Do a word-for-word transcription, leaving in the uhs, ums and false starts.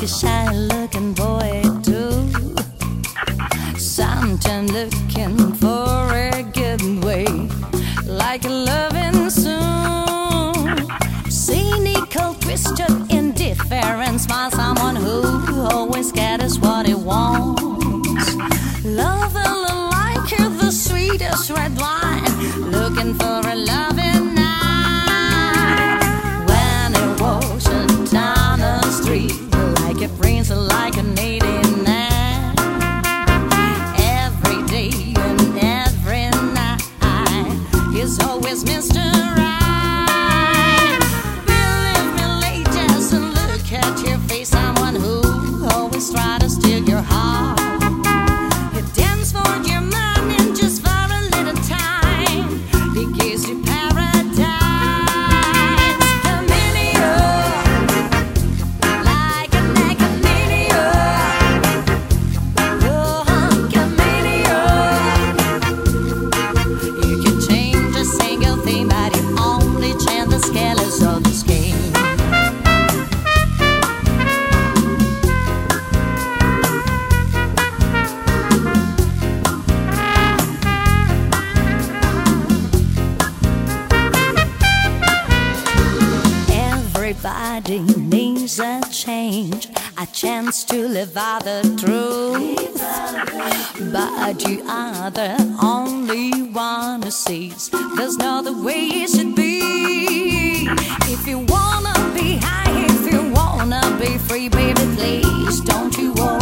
like a shy looking boy too. Sometimes looking for a getaway, like a loving soon. Cynical, twisted, indifferent smile, someone who always gets what he wants. Love a like her, the sweetest red wine, looking for a loving night. When it walks down the street, like a prince, like an eighty-nine. Every day and every night, he's always Mister Right. Believe me, ladies, and look at your face, someone who always tries to steal your heart. He dance for your money just for a little time. He gives you paradise. Chameleon, like a chameleon. Oh, chameleon. You can change a single thing, but you only change the scales of the scheme. Everybody needs a change, a chance to live out the truth. But you are the only one who sees there's not the way it should be. If you wanna be high, if you wanna be free, baby, please don't you worry.